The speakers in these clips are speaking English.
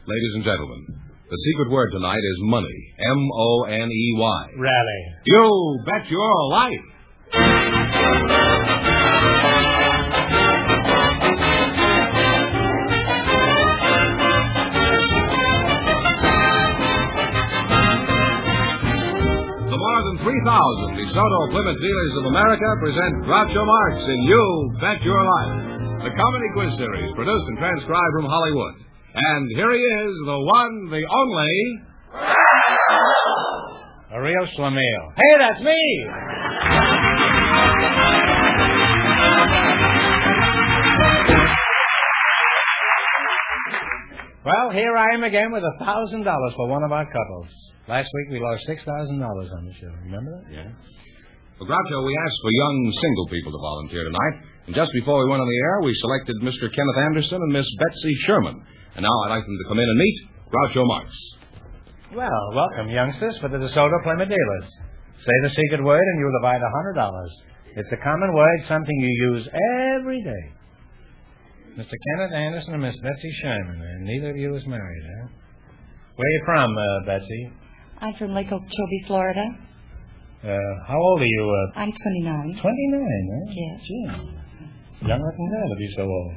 ladies and gentlemen. The secret word tonight is money. M-O-N-E-Y. Rally. You bet your life. The more than 3,000 DeSoto Plymouth dealers of America present Groucho Marx in You Bet Your Life, the comedy quiz series produced and transcribed from Hollywood. And here he is, the one, the only... A real Schlemiel. Hey, that's me! Well, here I am again with $1,000 for one of our couples. Last week we lost $6,000 on the show. Remember that? Yeah. Well, Groucho, we asked for young single people to volunteer tonight. And just before we went on the air, we selected Mr. Kenneth Anderson and Miss Betsy Sherman. And now I'd like them to come in and meet Groucho Marx. Well, welcome, youngsters, for the DeSoto Plymouth dealers. Say the secret word and you'll divide $100. It's a common word, something you use every day. Mr. Kenneth Anderson and Miss Betsy Sherman, and neither of you is married, huh? Where are you from, Betsy? I'm from Lake Okeechobee, Florida. How old are you? I'm 29. 29, huh? Yes. Gee. Young-looking girl to be so old.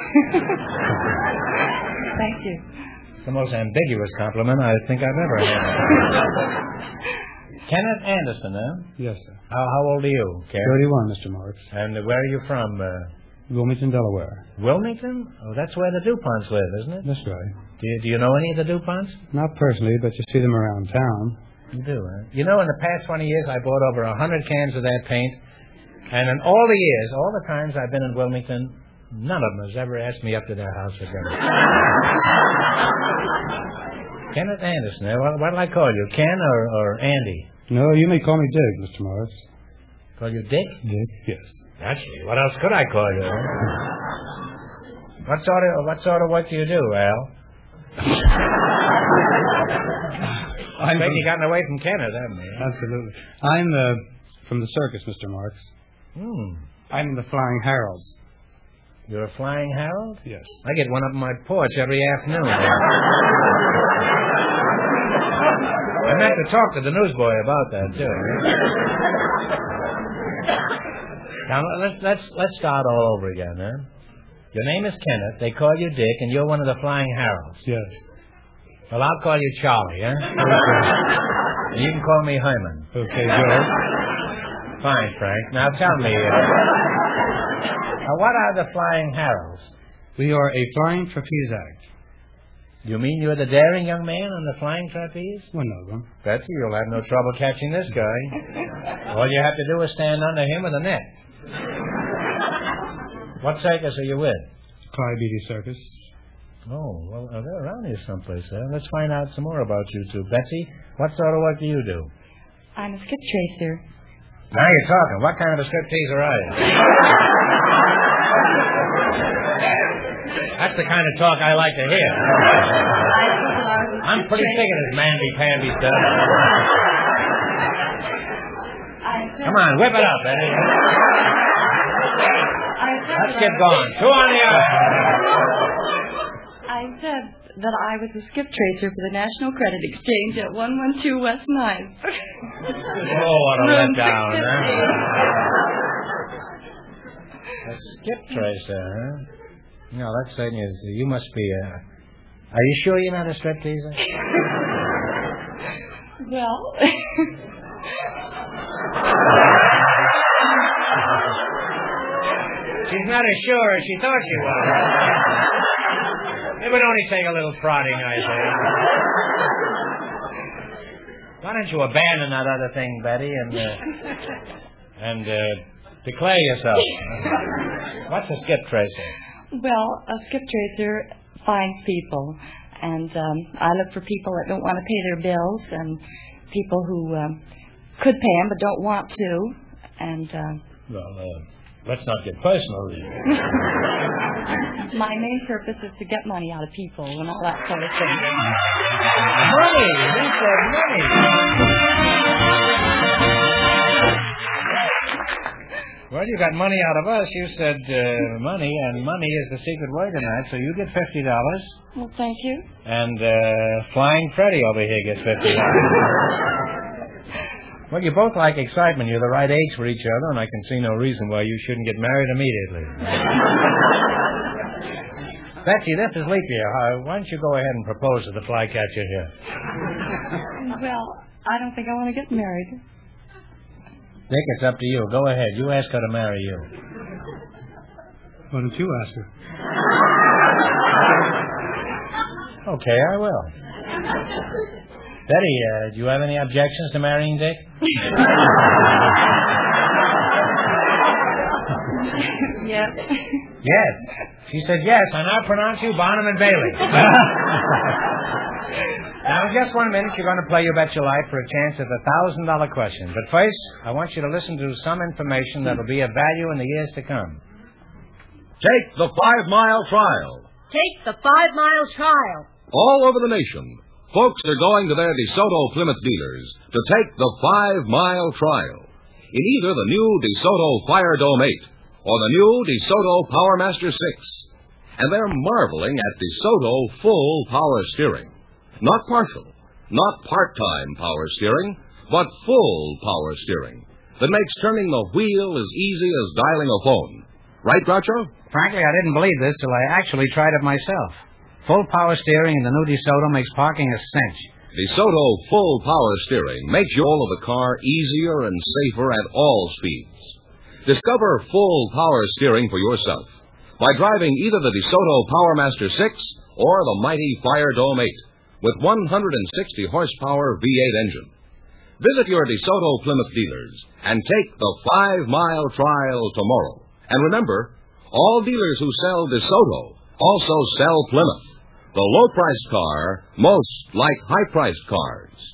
Thank you. It's the most ambiguous compliment I think I've ever had. Kenneth Anderson, huh? Yes, sir. How old are you, Ken? 31, Mr. Marx. And where are you from? Wilmington, Delaware. Wilmington? Oh, that's where the DuPonts live, isn't it? That's right. Do you know any of the DuPonts? Not personally, but you see them around town. You do, huh? You know, in the past 20 years, I bought over 100 cans of that paint. And in all the years, all the times I've been in Wilmington, none of them has ever asked me up to their house for dinner. Kenneth Anderson, what'll I call you, Ken or Andy? No, you may call me Dick, Mr. Marx. Call you Dick? Dick, yes. Naturally. What else could I call you? What sort of work do you do, Al? I think you gotten away from Canada, haven't you? Absolutely. I'm from the circus, Mr. Marx. I'm the Flying Heralds. You're a Flying Herald? Yes. I get one up on my porch every afternoon. I meant to talk to the newsboy about that, too. Now, let's start all over again, huh? Your name is Kenneth, they call you Dick, and you're one of the Flying Heralds. Yes. Well, I'll call you Charlie, huh? And you can call me Herman. Okay, Joe. Fine, Frank. Now tell me, what are the Flying Heralds? We are a flying trapeze act. You mean you're the daring young man on the flying trapeze? One of them. Betsy, you'll have no trouble catching this guy. All you have to do is stand under him with a net. What circus are you with? Clyde Circus. Oh, well, they're around here someplace, huh? Let's find out some more about you two. Betsy, what sort of work do you do? I'm a skip tracer. Now you're talking. What kind of a stripteaser are you? That's the kind of talk I like to hear. I'm pretty sick of this mamby-pamby stuff. Come on, whip it up, Betty. Let's get going. Two on the other. I said that I was a skip tracer for the National Credit Exchange at 112 West 9th. Oh, what a letdown, huh? A skip tracer, huh? No, that certainly is. You must be a... Are you sure you're not a stripteaser? Well... She's not as sure as she thought she was. It would only take a little prodding, I think. Why don't you abandon that other thing, Betty, and declare yourself? What's a skip tracer? Well, a skip tracer finds people, and I look for people that don't want to pay their bills, and people who could pay them but don't want to, and... let's not get personal. My main purpose is to get money out of people and all that sort of thing. Money! He said money! Well, you got money out of us. You said money, and money is the secret word tonight, so you get $50. Well, thank you. And Flying Freddy over here gets $50. Well, you both like excitement. You're the right age for each other, and I can see no reason why you shouldn't get married immediately. Betsy, this is leap year. Why don't you go ahead and propose to the flycatcher here? Well, I don't think I want to get married. Dick, it's up to you. Go ahead. You ask her to marry you. Why don't you ask her? Okay, I will. Betty, do you have any objections to marrying Dick? Yes. Yes. She said yes. I now pronounce you Barnum and Bailey. Now, in just 1 minute, you're going to play You Bet Your Life for a chance at the $1,000 question. But first, I want you to listen to some information that will be of value in the years to come. Take the 5-mile trial. Take the 5-mile trial. All over the nation, folks are going to their DeSoto Plymouth dealers to take the 5-mile trial in either the new DeSoto Fire Dome 8 or the new DeSoto PowerMaster 6. And they're marveling at DeSoto full power steering. Not partial, not part-time power steering, but full power steering that makes turning the wheel as easy as dialing a phone. Right, Groucho? Frankly, I didn't believe this till I actually tried it myself. Full power steering in the new DeSoto makes parking a cinch. DeSoto full power steering makes your roll of the car easier and safer at all speeds. Discover full power steering for yourself by driving either the DeSoto PowerMaster 6 or the mighty Fire Dome 8 with 160 horsepower V8 engine. Visit your DeSoto Plymouth dealers and take the 5-mile trial tomorrow. And remember, all dealers who sell DeSoto also sell Plymouth, the low-priced car most like high-priced cars.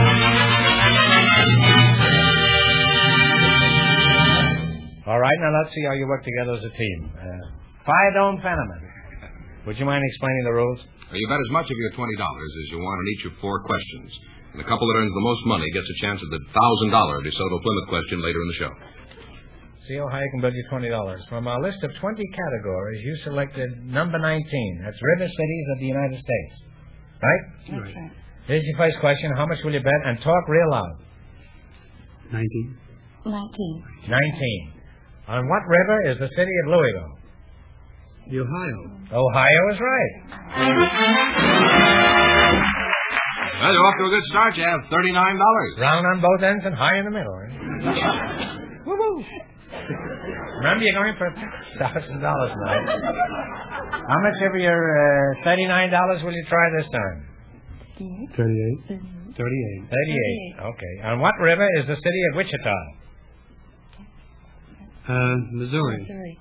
All right, now let's see how you work together as a team. Fire Dome Fenneman. Would you mind explaining the rules? You bet as much of your $20 as you want on each of 4 questions. And the couple that earns the most money gets a chance at the $1,000 DeSoto Plymouth question later in the show. See how high you can build your $20. From our list of 20 categories, you selected number 19. That's river cities of the United States. Right? That's right. Here's your first question. How much will you bet? And talk real loud. 19. 19. 19. On what river is the city of Louisville? The Ohio. Ohio is right. Well, you're off to a good start. You have $39. Round on both ends and high in the middle. Eh? Woo-hoo. Remember, you're going for $1,000 now. How much of your $39 will you try this time? 38. 38. 38. Okay. On what river is the city of Wichita? Missouri. Missouri.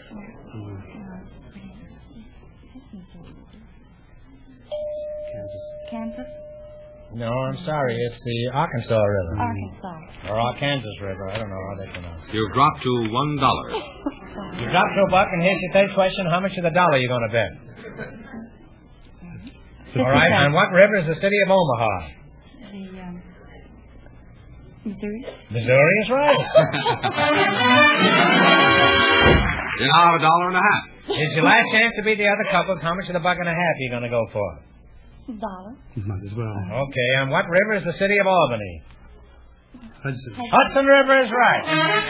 Kansas. No, I'm sorry. It's the Arkansas River. Arkansas. Or Arkansas River. I don't know how they pronounce it. You've dropped to $1. You dropped to $1, and here's your third question. How much of the dollar are you going to bet? All right. On what river is the city of Omaha? Missouri. Missouri is right. You now have $1.50. It's your last chance to beat the other couples. How much of the $1.50 are you going to go for? $1. Might as well. Okay. On what river is the city of Albany? Hudson. Hudson River is right.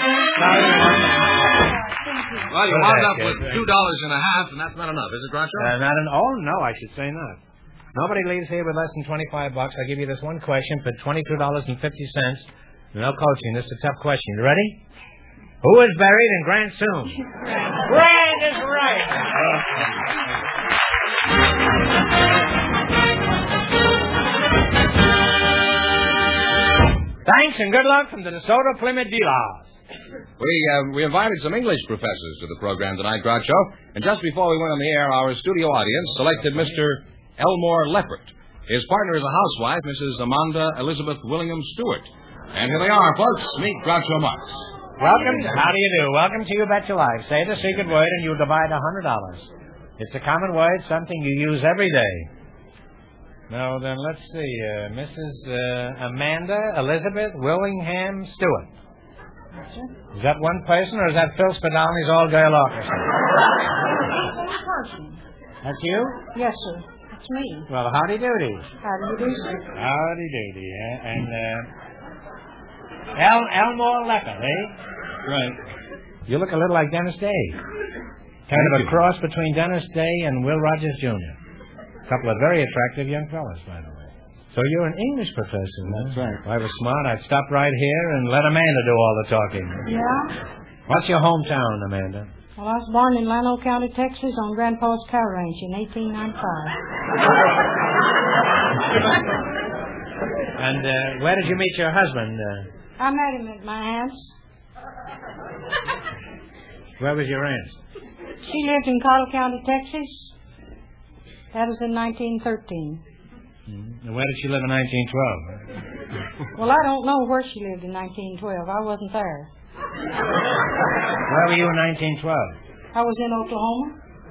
Well, you wound up with $2.50, and that's not enough, is it, Groucho? Not an. Oh no, I should say not. Nobody leaves here with less than $25. I give you this one question for $22.50. No coaching. This is a tough question. You ready? Who is buried in Grand Soon? Grand is right. Thanks and good luck from the DeSoto Plymouth dealers. We invited some English professors to the program tonight, Groucho. And just before we went on the air, our studio audience selected Mr. Elmore Leppert. His partner is a housewife, Mrs. Amanda Elizabeth William Stewart. And here they are, folks. Meet Groucho Marx. Welcome. How do you do? Welcome to You Bet Your Life. Say the secret word and you'll divide $100. It's a common word, something you use every day. Now, then, let's see. Mrs. Amanda Elizabeth Willingham Stewart. Is that one person, or is that Phil Spadolny's all-girl orchestra? One person. That's you? Yes, sir. It's me. Well, howdy doody. How do you do, sir? Howdy doody, eh? And, Elmore Lecker, eh? Right. You look a little like Dennis Day. Kind of a cross between Dennis Day and Will Rogers Jr. A couple of very attractive young fellas, by the way. So you're an English professor, huh? That's right. If I was smart, I'd stop right here and let Amanda do all the talking. Yeah? What's your hometown, Amanda? Well, I was born in Llano County, Texas, on Grandpa's cow ranch in 1895. And where did you meet your husband? I met him at my aunt's. Where was your aunt? She lived in Cottle County, Texas. That was in 1913. And where did she live in 1912? Well, I don't know where she lived in 1912. I wasn't there. Where were you in 1912? I was in Oklahoma.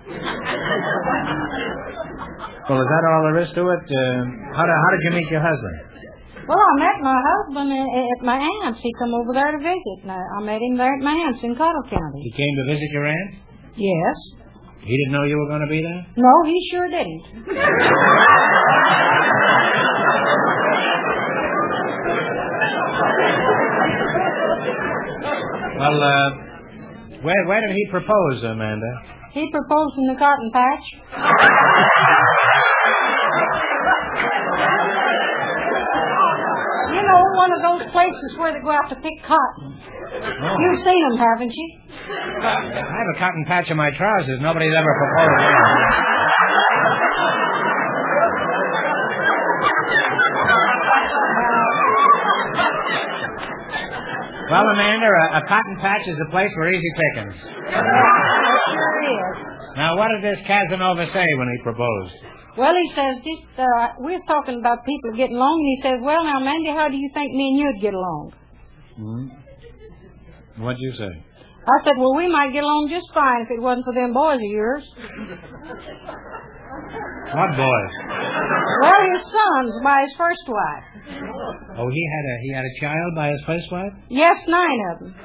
Well, is that all there is to it? How did you meet your husband? Well, I met my husband at my aunt's. He come over there to visit. And I met him there at my aunt's in Cottle County. He came to visit your aunt? Yes. He didn't know you were going to be there? No, he sure didn't. Well, where did he propose, Amanda? He proposed in the cotton patch. You know, one of those places where they go out to pick cotton. Oh. You've seen them, haven't you? I have a cotton patch in my trousers. Nobody's ever proposed there. Well, Amanda, a cotton patch is a place for easy pickings. It sure is. Now, what did this Casanova say when he proposed? Well, he says, we was talking about people getting along, and he says, well, now, Mandy, how do you think me and you'd get along? What'd you say? I said, well, we might get along just fine if it wasn't for them boys of yours. What boys? Well, his sons by his first wife. Oh, he had a child by his first wife? Yes, 9 of them.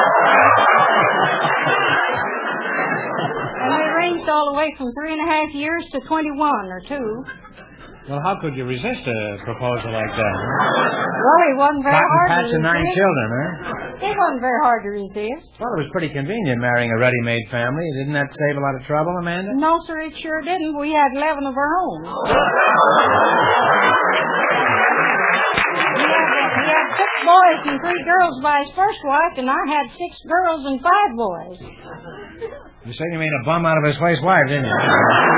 And they ranged all the way from 3.5 years to 21 or 2. Well, how could you resist a proposal like that? Well, it wasn't very Cotton hard patch to and 9 resist. children, huh? It wasn't very hard to resist. Well, it was pretty convenient marrying a ready-made family. Didn't that save a lot of trouble, Amanda? No, sir, it sure didn't. We had 11 of our own. He had 6 boys and 3 girls by his first wife, and I had 6 girls and 5 boys. You said you made a bum out of his first wife, didn't you?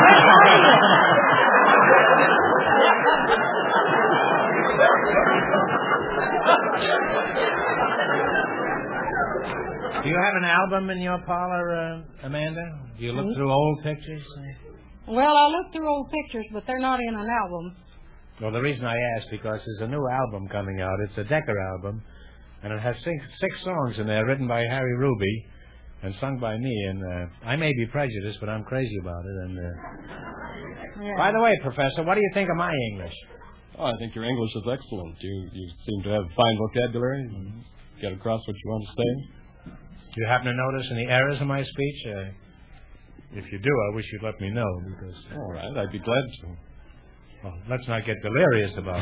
Do you have an album in your parlor, Amanda? Do you look through old pictures? Well, I looked through old pictures, but they're not in an album. Well, the reason I ask, because there's a new album coming out. It's a Decker album, and it has 6 songs in there written by Harry Ruby and sung by me. And I may be prejudiced, but I'm crazy about it. And Yeah. by the way, Professor, what do you think of my English? Oh, I think your English is excellent. You seem to have fine vocabulary. You get across what you want to say. Do you happen to notice any errors in my speech? If you do, I wish you'd let me know, because... All right, I'd be glad to. Well, let's not get delirious about it.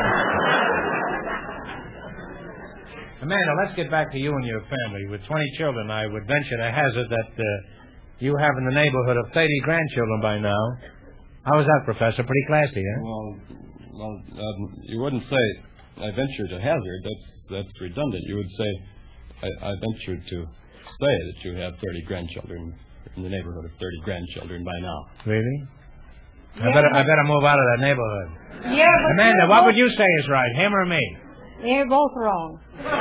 Amanda, let's get back to you and your family. With 20 children, I would venture to hazard that you have in the neighborhood of 30 grandchildren by now. How is that, Professor? Pretty classy, huh? Well, you wouldn't say, I venture to hazard. That's redundant. You would say, I ventured to say that you have 30 grandchildren, in the neighborhood of 30 grandchildren by now. Really? Yeah, I better move out of that neighborhood. Yeah, but Amanda, what would you say is right, him or me? You're both wrong.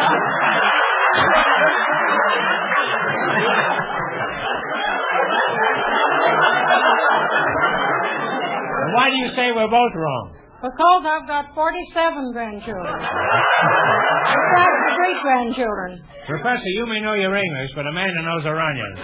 And why do you say we're both wrong? Because I've got 47 grandchildren. Besides the great-grandchildren. Professor, you may know your English, but Amanda knows her onions.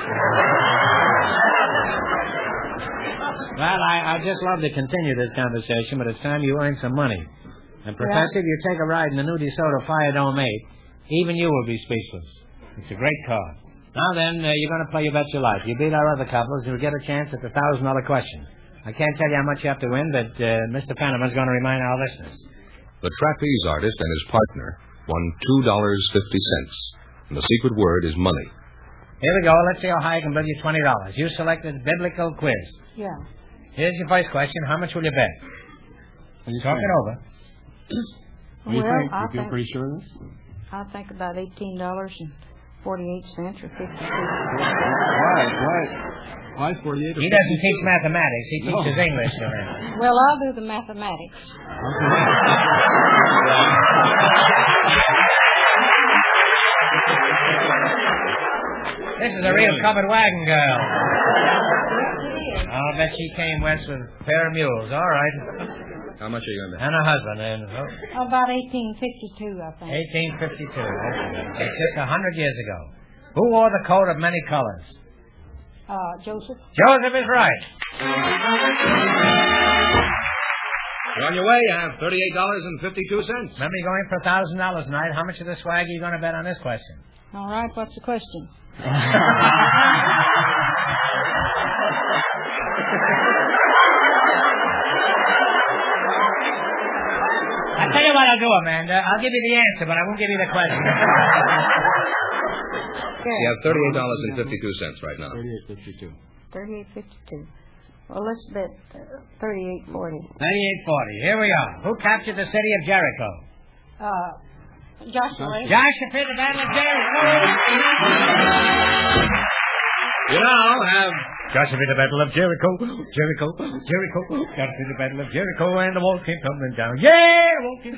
Well, I'd just love to continue this conversation, but it's time you earn some money. And, Professor, if you take a ride in the new DeSoto Fire Dome 8, even you will be speechless. It's a great card. Now then, you're going to play You Bet Your Life. You beat our other couples, you'll get a chance at the $1,000 question. I can't tell you how much you have to win, but Mr. Panama's going to remind our listeners. The trapeze artist and his partner won $2.50. And the secret word is money. Here we go. Let's see how high I can build you $20. You selected Biblical Quiz. Yeah. Here's your first question. How much will you bet? Talk it over. What do you Well, think? You feel pretty sure of this? I think about $18.48 or 52. Why 48? He doesn't teach mathematics. He teaches English to him. Well, I'll do the mathematics. This is a real covered wagon girl. Yes, it is. I'll bet she came west with a pair of mules. All right. How much are you going to bet? And her husband. And About 1852, I think. 1852. Okay. It's just 100 years ago. Who wore the coat of many colors? Joseph. Joseph is right. You're on your way. You have $38.52. Remember, you're going for $1,000 tonight. How much of the swag are you going to bet on this question? All right, what's the question? I tell you what I'll do, Amanda. I'll give you the answer, but I won't give you the question. You have $38.52 right now. 38.52. 38.52. Well, let's bet 38.40. 38.40. Here we are. Who captured the city of Jericho? Joshua. Joshua fit the Battle of Jericho. You now have... Joshua fit the Battle of Jericho. Jericho. Joshua fit the Battle of Jericho, and the walls came tumbling down. Yeah, the walls came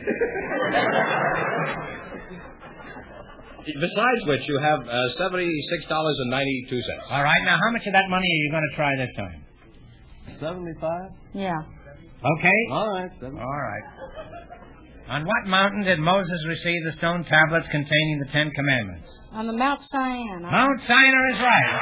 Besides which, you have $76.92. All right, now how much of that money are you going to try this time? 75? Yeah. Okay. All right. All right. On what mountain did Moses receive the stone tablets containing the Ten Commandments? On the Mount Sinai. Mount Sinai is right.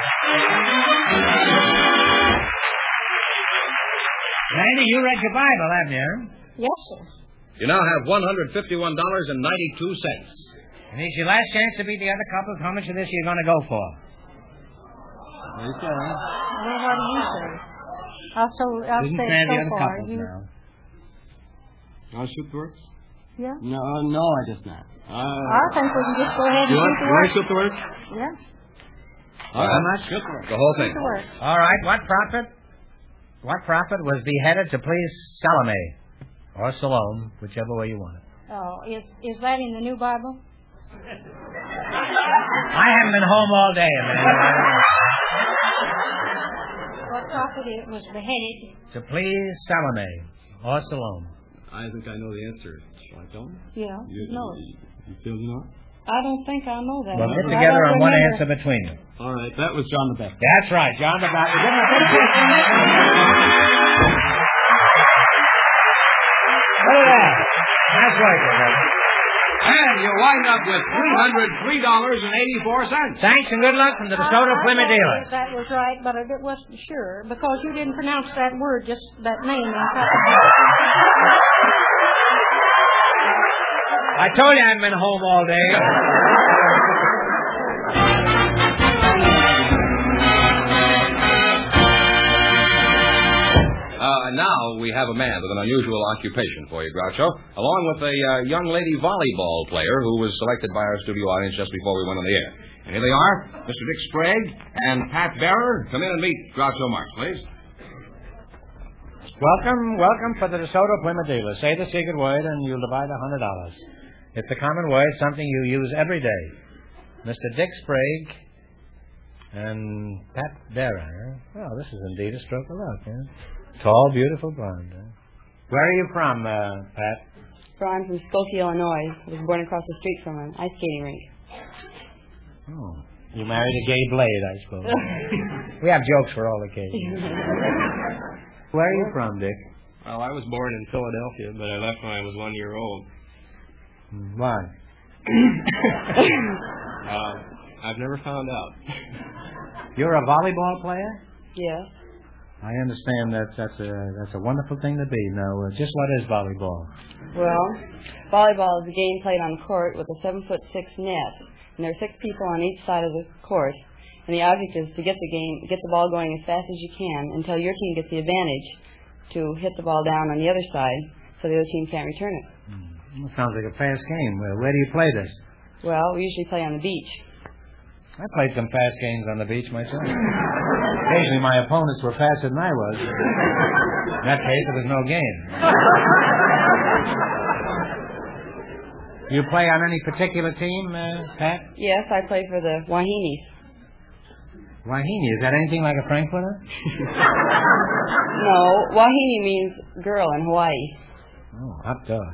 Randy, you read your Bible, haven't you? Yes, sir. You now have $151.92. And it's your last chance to beat the other couples. How much of this are you going to go for? What do you say? Well, what do you say? I'll say Didn't say the so other far. couples now. I'll shoot the works? Yeah. No, I guess not. I think we can just go ahead and You shoot the want work. to shoot the works? Yeah. How much? Shoot the works. The whole Shoot thing. the work. All right. What prophet was beheaded to please Salome or Salome, whichever way you want it? Oh, is that in the New Bible? I haven't been home all day, man. What prophet it was beheaded? To please Salome or Salome. I think I know the answer. Shall I tell him? Yeah. No. You feel you know? I don't think I know that. Well, get I together don't on one remember. answer between you. All right. That was John the Baptist. That's right, John the Baptist. Give him a big hand. Look at that. That's right, brother. And you wind up with $303.84. Thanks and good luck from the DeSoto Plymouth dealers. That was right, but I wasn't sure because you didn't pronounce that word, just that name. I told you I haven't been home all day. Now we have a man with an unusual occupation for you, Groucho, along with a young lady volleyball player who was selected by our studio audience just before we went on the air. And here they are, Mr. Dick Sprague and Pat Bearer. Come in and meet Groucho Marx, please. Welcome for the DeSoto Plymouth dealers. Say the secret word and you'll divide $100. It's a common word, something you use every day. Mr. Dick Sprague and Pat Bearer. Huh? Well, this is indeed a stroke of luck, huh? Tall, beautiful blonde. Huh? Where are you from, Pat? So I'm from Skokie, Illinois. I was born across the street from an ice skating rink. Oh. You married a gay blade, I suppose. We have jokes for all occasions. Where are you from, Dick? Well, I was born in Philadelphia, but I left when I was 1 year old. Why? I've never found out. You're a volleyball player? Yes. I understand that's a wonderful thing to be. Now, just what is volleyball? Well, volleyball is a game played on a court with a 7'6" net. and there are 6 people on each side of the court, and the object is to get the ball going as fast as you can until your team gets the advantage to hit the ball down on the other side so the other team can't return it. That sounds like a fast game. Where do you play this? Well, we usually play on the beach. I played some fast games on the beach myself. Occasionally my opponents were faster than I was. In that case, it was no game. You play on any particular team, Pat? Yes, I play for the Wahinis. Wahini, is that anything like a Frankfurter? No, Wahini means girl in Hawaii. Oh, hot dog.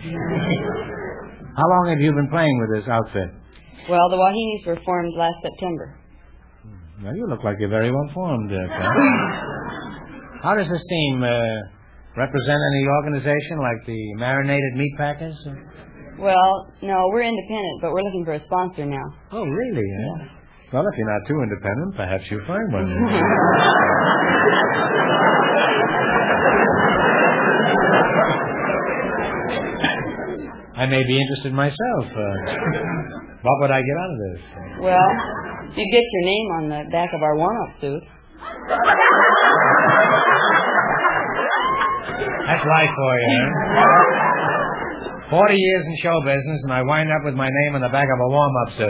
How long have you been playing with this outfit? Well, the Wahinis were formed last September. Well, you look like you're very well formed, Pat. How does this team represent any organization like the Marinated Meat Packers? Well, no, we're independent, but we're looking for a sponsor now. Oh, really? Yeah. Well, if you're not too independent, perhaps you'll find one. I may be interested myself. What would I get out of this? Well, you get your name on the back of our warm-up suit. That's life for you, huh? 40 years in show business, and I wind up with my name on the back of a warm-up suit.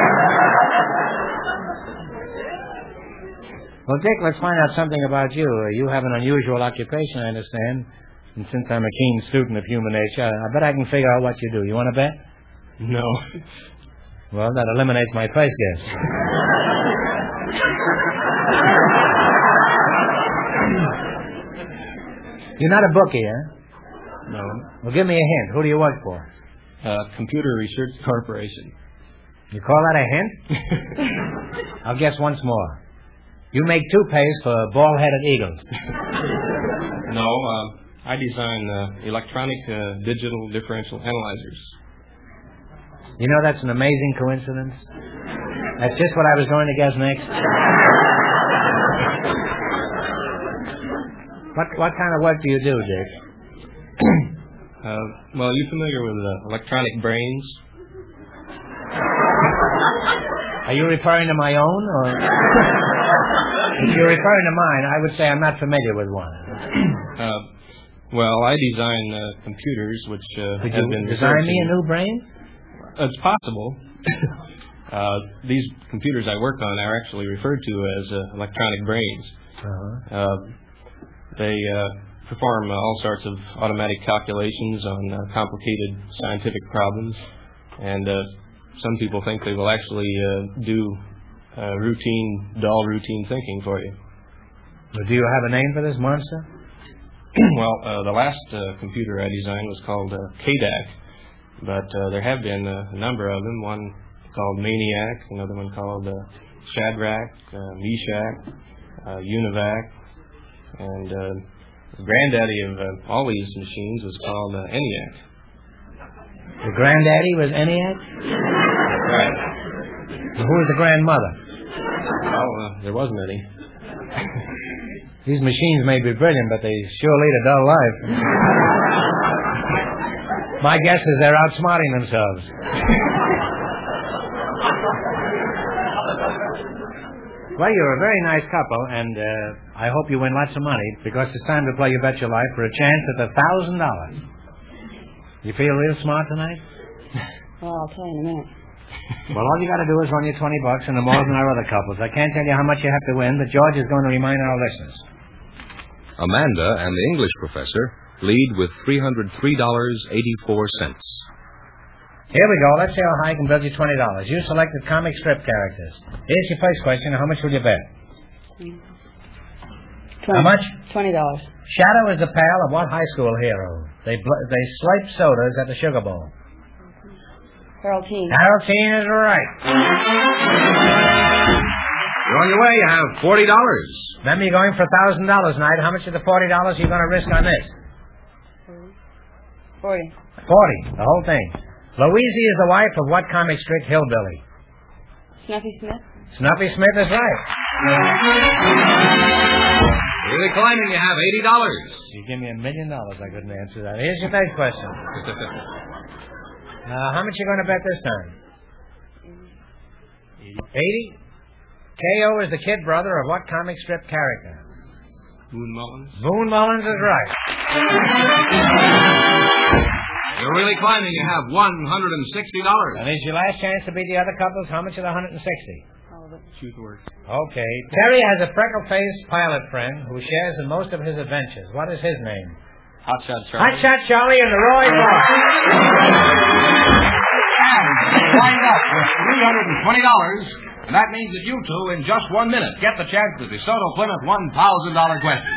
Well, Dick, let's find out something about you. You have an unusual occupation, I understand. And since I'm a keen student of human nature, I bet I can figure out what you do. You want to bet? No. Well, that eliminates my first guess. You're not a bookie, huh? No. Well, give me a hint. Who do you work for? Computer Research Corporation. You call that a hint? I'll guess once more. You make toupees for bald-headed eagles. No, I design electronic digital differential analyzers. You know, that's an amazing coincidence. That's just what I was going to guess next. What kind of work do you do, Dick? Well, you familiar with electronic brains? Are you referring to my own, or... If you're referring to mine, I would say I'm not familiar with one. Well, I design computers which have been... Design me a new brain? It's possible. These computers I work on are actually referred to as electronic brains. Uh-huh. They perform all sorts of automatic calculations on complicated scientific problems, and some people think they will actually do dull routine thinking for you. Well, do you have a name for this monster? Well, the last computer I designed was called KDAC, but there have been a number of them. One called Maniac, another one called Shadrach, Meshach, Univac, and the granddaddy of all these machines was called ENIAC. The granddaddy was ENIAC? Right. Who was the grandmother? Well, there wasn't any. These machines may be brilliant, but they sure lead a dull life. My guess is they're outsmarting themselves. Well, you're a very nice couple, and I hope you win lots of money, because it's time to play You Bet Your Life for a chance at $1,000. You feel real smart tonight? Well, I'll tell you in a minute. Well, all you got to do is run your $20 and the more than our other couples. I can't tell you how much you have to win, but George is going to remind our listeners. Amanda and the English professor lead with $303.84. Here we go. Let's see how high I can build you $20. You selected comic strip characters. Here's your first question. How much will you bet? How much? $20. Shadow is the pal of what high school hero? They swipe sodas at the Sugar Bowl. Harold Teen. Harold Teen is right. You're on your way. You have $40. Remember, you're going for $1,000 tonight. How much of the $40 are you going to risk on this? 40. 40, the whole thing. Louise is the wife of what comic strip hillbilly? Snuffy Smith. Snuffy Smith is right. Really climbing. You have $80. You give me $1 million, I couldn't answer that. Here's your next question. How much are you going to bet this time? 80? K.O. is the kid brother of what comic strip character? Boone Mullins. Boone Mullins is right. You're really climbing. You have $160. And it's your last chance to beat the other couples. How much of the 160? Shoot the word. Okay. Terry has a freckle-faced pilot friend who shares in most of his adventures. What is his name? Hotshot Charlie. Hotshot Charlie and the Roy Boy. And wind up with $320. And that means that you two, in just 1 minute, get the chance to DeSoto Plymouth $1,000 question.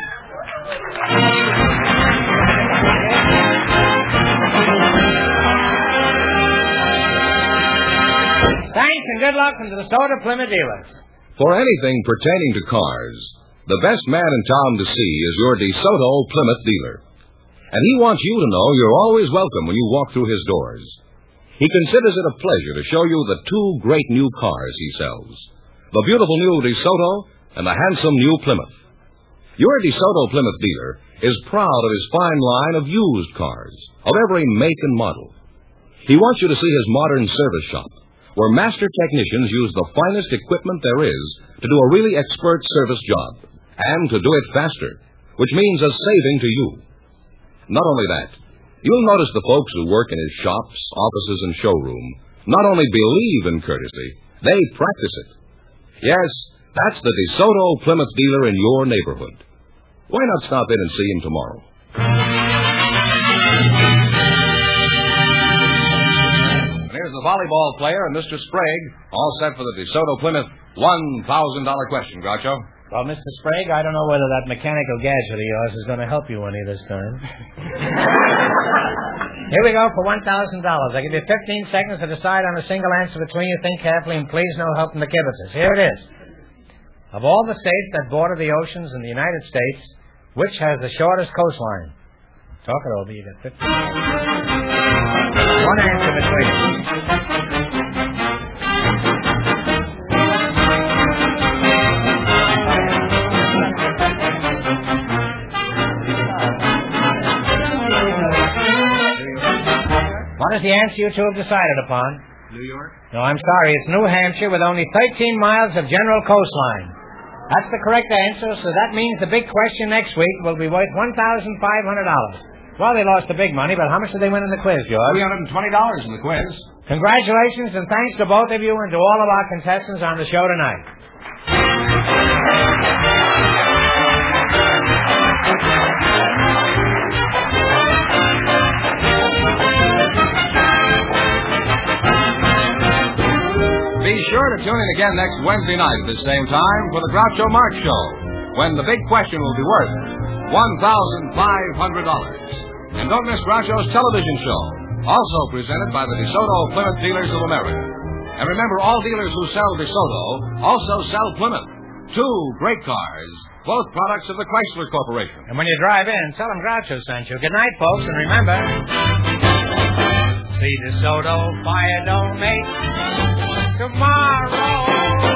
Thanks and good luck from the DeSoto Plymouth dealers. For anything pertaining to cars, the best man in town to see is your DeSoto Plymouth dealer. And he wants you to know you're always welcome when you walk through his doors. He considers it a pleasure to show you the two great new cars he sells, the beautiful new DeSoto and the handsome new Plymouth. Your DeSoto Plymouth dealer is proud of his fine line of used cars, of every make and model. He wants you to see his modern service shop, where master technicians use the finest equipment there is to do a really expert service job, and to do it faster, which means a saving to you. Not only that, you'll notice the folks who work in his shops, offices, and showroom not only believe in courtesy, they practice it. Yes, that's the DeSoto Plymouth dealer in your neighborhood. Why not stop in and see him tomorrow? Here's the volleyball player and Mr. Sprague, all set for the DeSoto Plymouth $1,000 question, Groucho. Well, Mr. Sprague, I don't know whether that mechanical gadget of yours is going to help you any this time. Here we go for $1,000. I give you 15 seconds to decide on a single answer between you. Think carefully, and please no help from the kibitzers. Here it is. Of all the states that border the oceans in the United States, which has the shortest coastline? Talk it over. You get 15 seconds. One answer between you. What is the answer you two have decided upon? New York? No, I'm sorry. It's New Hampshire with only 13 miles of general coastline. That's the correct answer, so that means the big question next week will be worth $1,500. Well, they lost the big money, but how much did they win in the quiz, George? $320 in the quiz. Congratulations, and thanks to both of you and to all of our contestants on the show tonight. Be sure to tune in again next Wednesday night at the same time for the Groucho Marx Show, when the big question will be worth $1,500. And don't miss Groucho's television show, also presented by the DeSoto Plymouth Dealers of America. And remember, all dealers who sell DeSoto also sell Plymouth. Two great cars, both products of the Chrysler Corporation. And when you drive in, tell them Groucho sent you. Good night, folks, and remember, see DeSoto, fire don't make tomorrow.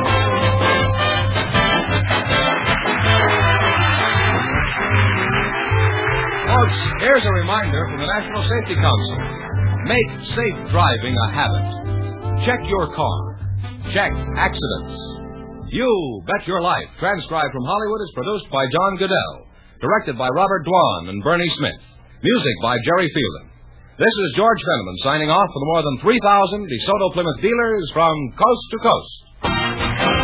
Folks, here's a reminder from the National Safety Council. Make safe driving a habit. Check your car. Check accidents. You Bet Your Life, transcribed from Hollywood, is produced by John Goodell. Directed by Robert Dwan and Bernie Smith. Music by Jerry Fielding. This is George Fenneman signing off for the more than 3,000 DeSoto Plymouth dealers from coast to coast.